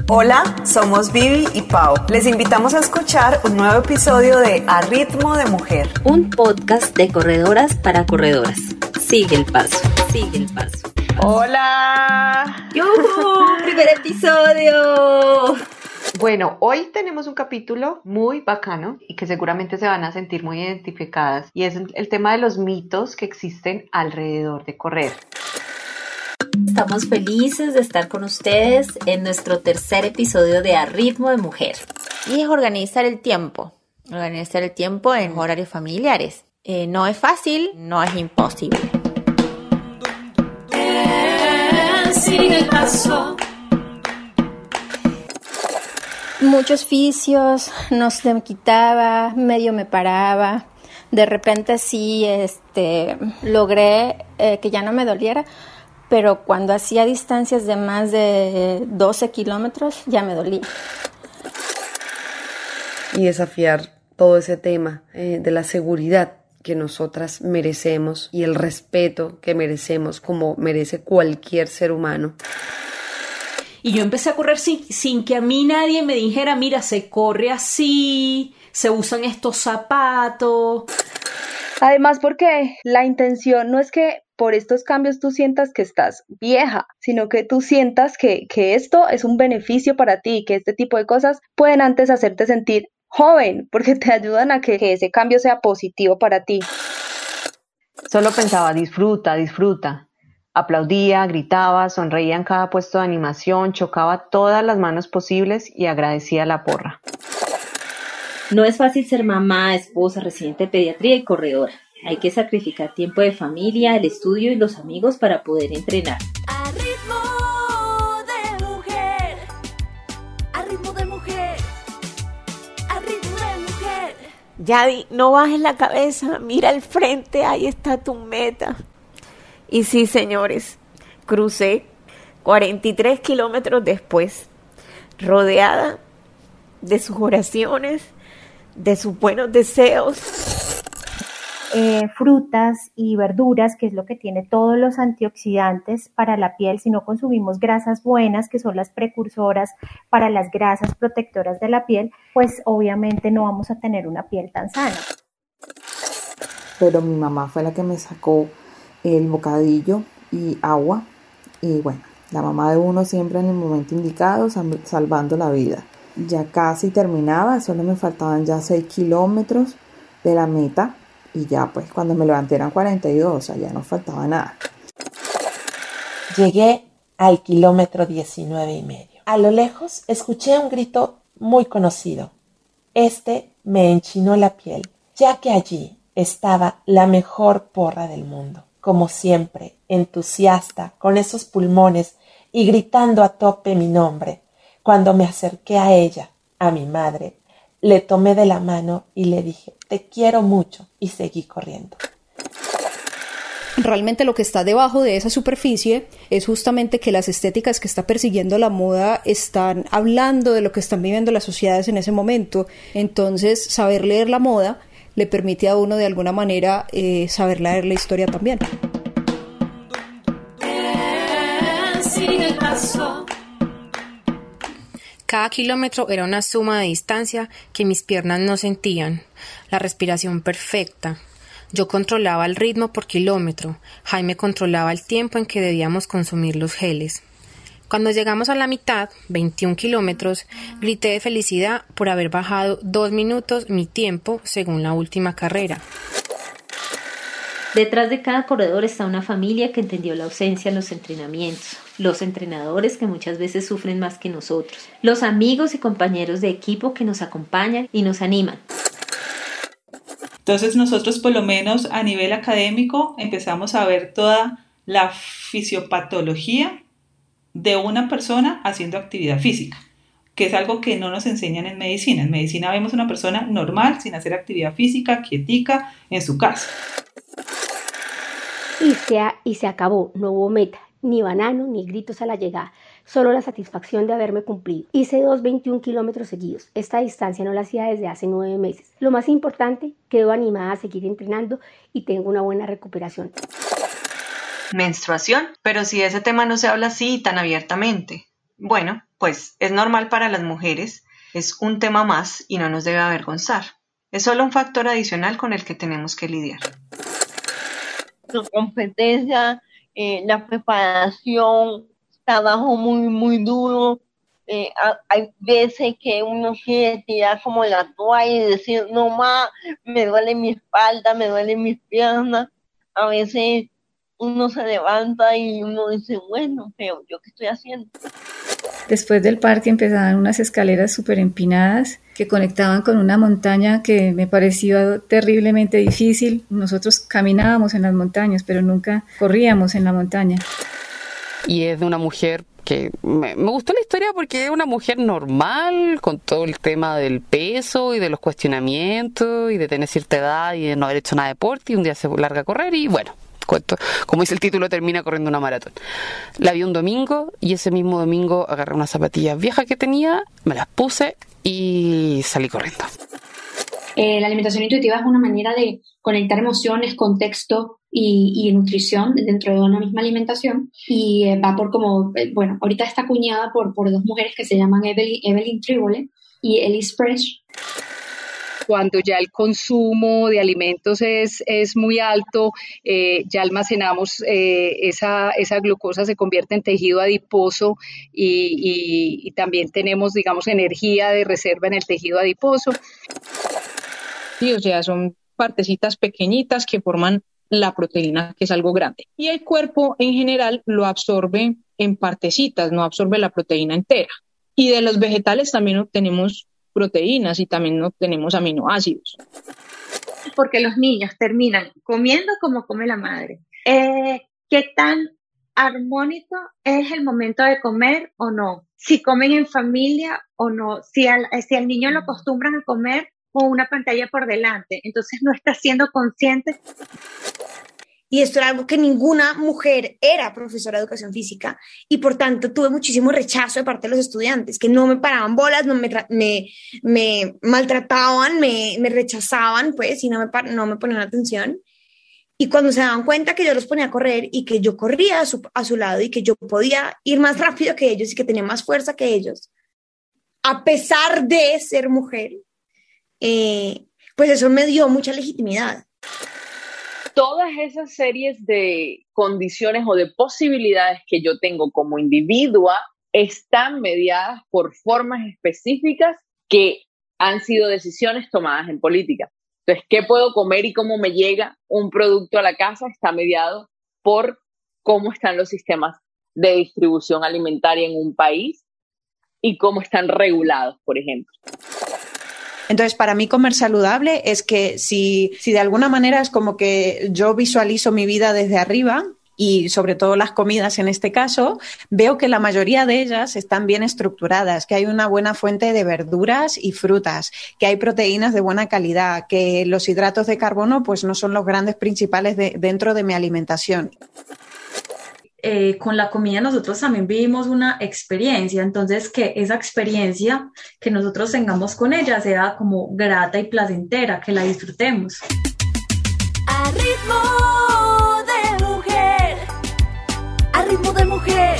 Hola, somos Vivi y Pau. Les invitamos a escuchar un nuevo episodio de A Ritmo de Mujer, un podcast de corredoras para corredoras. Sigue el paso, sigue el paso. ¡Hola! ¡Yuhu! ¡Primer episodio! Bueno, hoy tenemos un capítulo muy bacano y que seguramente se van a sentir muy identificadas, y es el tema de los mitos que existen alrededor de correr. Estamos felices de estar con ustedes en nuestro tercer episodio de A Ritmo de Mujer. Y es organizar el tiempo en horarios familiares. No es fácil, no es imposible. Sigue el paso. Muchos vicios, no se me quitaba, medio me paraba. De repente sí, logré que ya no me doliera, pero cuando hacía distancias de más de 12 kilómetros ya me dolía. Y desafiar todo ese tema de la seguridad que nosotras merecemos y el respeto que merecemos como merece cualquier ser humano. Y yo empecé a correr sin que a mí nadie me dijera, mira, se corre así, se usan estos zapatos. Además, porque la intención no es que por estos cambios tú sientas que estás vieja, sino que tú sientas que esto es un beneficio para ti, que este tipo de cosas pueden antes hacerte sentir joven, porque te ayudan a que ese cambio sea positivo para ti. Solo pensaba, disfruta. Aplaudía, gritaba, sonreía en cada puesto de animación, chocaba todas las manos posibles y agradecía la porra. No es fácil ser mamá, esposa, residente de pediatría y corredora. Hay que sacrificar tiempo de familia, el estudio y los amigos para poder entrenar. A ritmo de mujer, a ritmo de mujer, a ritmo de mujer. Yadi, no bajes la cabeza, mira al frente, ahí está tu meta. Y sí, señores, crucé 43 kilómetros después, rodeada de sus oraciones, de sus buenos deseos. Frutas y verduras, que es lo que tiene todos los antioxidantes para la piel. Si no consumimos grasas buenas, que son las precursoras para las grasas protectoras de la piel, pues obviamente no vamos a tener una piel tan sana. Pero mi mamá fue la que me sacó el bocadillo y agua, y bueno, la mamá de uno siempre en el momento indicado salvando la vida. Ya casi terminaba, solo me faltaban ya 6 kilómetros de la meta. Y ya pues cuando me levanté eran 42, o sea, ya no faltaba nada. Llegué al kilómetro 19,5. A lo lejos escuché un grito muy conocido. Me enchinó la piel, ya que allí estaba la mejor porra del mundo. Como siempre, entusiasta, con esos pulmones y gritando a tope mi nombre. Cuando me acerqué a ella, a mi madre, le tomé de la mano y le dije, te quiero mucho, y seguí corriendo. Realmente lo que está debajo de esa superficie es justamente que las estéticas que está persiguiendo la moda están hablando de lo que están viviendo las sociedades en ese momento. Entonces, saber leer la moda le permite a uno de alguna manera saber leer la historia también. Sigue el paso. Cada kilómetro era una suma de distancia que mis piernas no sentían, la respiración perfecta. Yo controlaba el ritmo por kilómetro, Jaime controlaba el tiempo en que debíamos consumir los geles. Cuando llegamos a la mitad, 21 kilómetros, grité de felicidad por haber bajado 2 minutos mi tiempo según la última carrera. Detrás de cada corredor está una familia que entendió la ausencia en los entrenamientos, los entrenadores que muchas veces sufren más que nosotros, los amigos y compañeros de equipo que nos acompañan y nos animan. Entonces nosotros, por lo menos a nivel académico, empezamos a ver toda la fisiopatología de una persona haciendo actividad física, que es algo que no nos enseñan en medicina. En medicina vemos una persona normal, sin hacer actividad física, quietica, en su casa. Y se acabó, no hubo meta, ni banano, ni gritos a la llegada, solo la satisfacción de haberme cumplido. Hice 21 kilómetros seguidos, esta distancia no la hacía desde hace 9 meses. Lo más importante, quedo animada a seguir entrenando y tengo una buena recuperación. Menstruación, pero si de ese tema no se habla así tan abiertamente. Bueno, pues es normal para las mujeres, es un tema más y no nos debe avergonzar. Es solo un factor adicional con el que tenemos que lidiar. La competencia, la preparación, trabajo muy duro. Hay veces que uno quiere tirar como la toalla y decir, no más, me duele mi espalda, me duele mis piernas. A veces uno se levanta y uno dice, bueno, pero ¿yo qué estoy haciendo? Después del parque empezaban unas escaleras súper empinadas que conectaban con una montaña que me pareció terriblemente difícil. Nosotros caminábamos en las montañas, pero nunca corríamos en la montaña. Y es de una mujer que me gustó la historia porque es una mujer normal, con todo el tema del peso y de los cuestionamientos y de tener cierta edad y de no haber hecho nada de deporte y un día se larga a correr y bueno, como dice el título, termina corriendo una maratón. La vi un domingo y ese mismo domingo agarré unas zapatillas viejas que tenía, me las puse y salí corriendo. La alimentación intuitiva es una manera de conectar emociones, contexto y nutrición dentro de una misma alimentación y va por como, bueno, ahorita está acuñada por dos mujeres que se llaman Evelyn Tribole y Elise Fresh. Cuando ya el consumo de alimentos es muy alto, ya almacenamos esa glucosa, se convierte en tejido adiposo y también tenemos, digamos, energía de reserva en el tejido adiposo. Sí, o sea, son partecitas pequeñitas que forman la proteína, que es algo grande. Y el cuerpo en general lo absorbe en partecitas, no absorbe la proteína entera. Y de los vegetales también obtenemos proteínas y también obtenemos aminoácidos. Porque los niños terminan comiendo como come la madre. ¿Qué tan armónico es el momento de comer o no? Si comen en familia o no. Si al niño lo acostumbran a comer con una pantalla por delante, entonces no está siendo consciente. Y esto era algo que ninguna mujer era profesora de educación física y por tanto tuve muchísimo rechazo de parte de los estudiantes que no me paraban bolas, no me maltrataban, me rechazaban pues y no me ponían atención. Y cuando se daban cuenta que yo los ponía a correr y que yo corría a su lado y que yo podía ir más rápido que ellos y que tenía más fuerza que ellos, a pesar de ser mujer, pues eso me dio mucha legitimidad. Todas esas series de condiciones o de posibilidades que yo tengo como individua están mediadas por formas específicas que han sido decisiones tomadas en política. Entonces, ¿qué puedo comer y cómo me llega un producto a la casa? Está mediado por cómo están los sistemas de distribución alimentaria en un país y cómo están regulados, por ejemplo. Entonces, para mí comer saludable es que si de alguna manera es como que yo visualizo mi vida desde arriba y sobre todo las comidas en este caso, veo que la mayoría de ellas están bien estructuradas, que hay una buena fuente de verduras y frutas, que hay proteínas de buena calidad, que los hidratos de carbono pues no son los grandes principales dentro de mi alimentación. Con la comida nosotros también vivimos una experiencia, entonces que esa experiencia que nosotros tengamos con ella sea como grata y placentera, que la disfrutemos. A ritmo de mujer, a ritmo de mujer,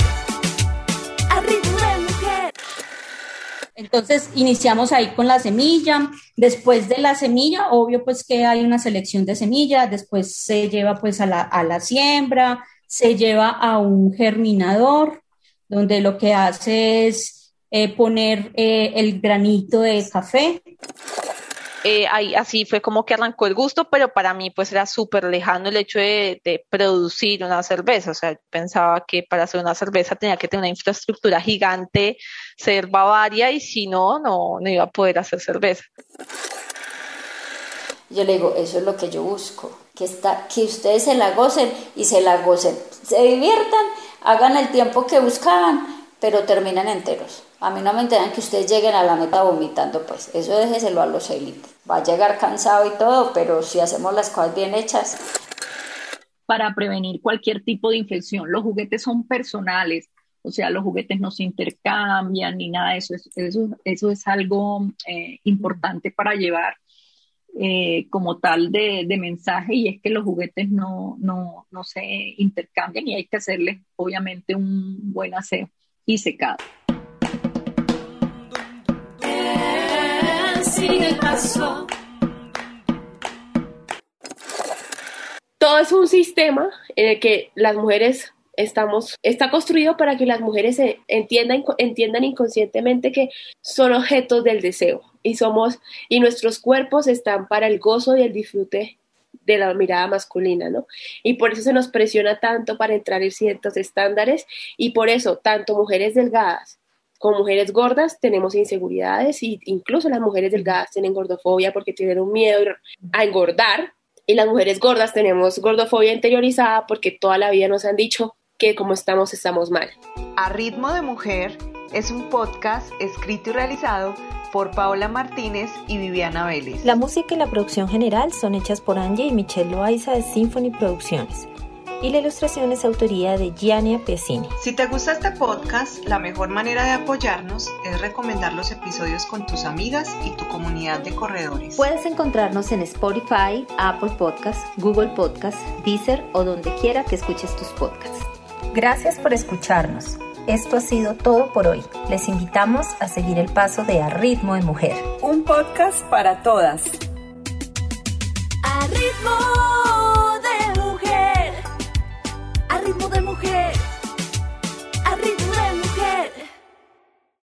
a ritmo de mujer. Entonces iniciamos ahí con la semilla, después de la semilla, obvio pues que hay una selección de semillas, después se lleva pues a la siembra, se lleva a un germinador, donde lo que hace es poner el granito de café. Así fue como que arrancó el gusto, pero para mí pues era súper lejano el hecho de producir una cerveza. O sea, pensaba que para hacer una cerveza tenía que tener una infraestructura gigante, ser Bavaria, y si no iba a poder hacer cerveza. Yo le digo, eso es lo que yo busco, que ustedes se la gocen, se diviertan, hagan el tiempo que buscaban, pero terminan enteros. A mí no me enteran que ustedes lleguen a la meta vomitando, pues eso déjeselo a los élites. Va a llegar cansado y todo, pero si hacemos las cosas bien hechas. Para prevenir cualquier tipo de infección, los juguetes son personales, o sea, los juguetes no se intercambian ni nada de eso. Eso es algo importante para llevar. Como tal de mensaje, y es que los juguetes no se intercambian y hay que hacerles obviamente un buen aseo y secado. sigue el paso. Todo es un sistema en el que las mujeres está construido para que las mujeres entiendan inconscientemente que son objetos del deseo y nuestros cuerpos están para el gozo y el disfrute de la mirada masculina, ¿no? Y por eso se nos presiona tanto para entrar en ciertos estándares y por eso tanto mujeres delgadas como mujeres gordas tenemos inseguridades y incluso las mujeres delgadas tienen gordofobia porque tienen un miedo a engordar y las mujeres gordas tenemos gordofobia interiorizada porque toda la vida nos han dicho que como estamos mal. A Ritmo de Mujer es un podcast escrito y realizado por Paola Martínez y Viviana Vélez. La música y la producción general son hechas por Angie y Michelle Loaiza de Symphony Producciones. Y la ilustración es autoría de Giannia Piacini. Si te gusta este podcast, la mejor manera de apoyarnos es recomendar los episodios con tus amigas y tu comunidad de corredores. Puedes encontrarnos en Spotify, Apple Podcasts, Google Podcasts, Deezer o donde quiera que escuches tus podcasts. Gracias por escucharnos. Esto ha sido todo por hoy. Les invitamos a seguir el paso de A Ritmo de Mujer. Un podcast para todas. A ritmo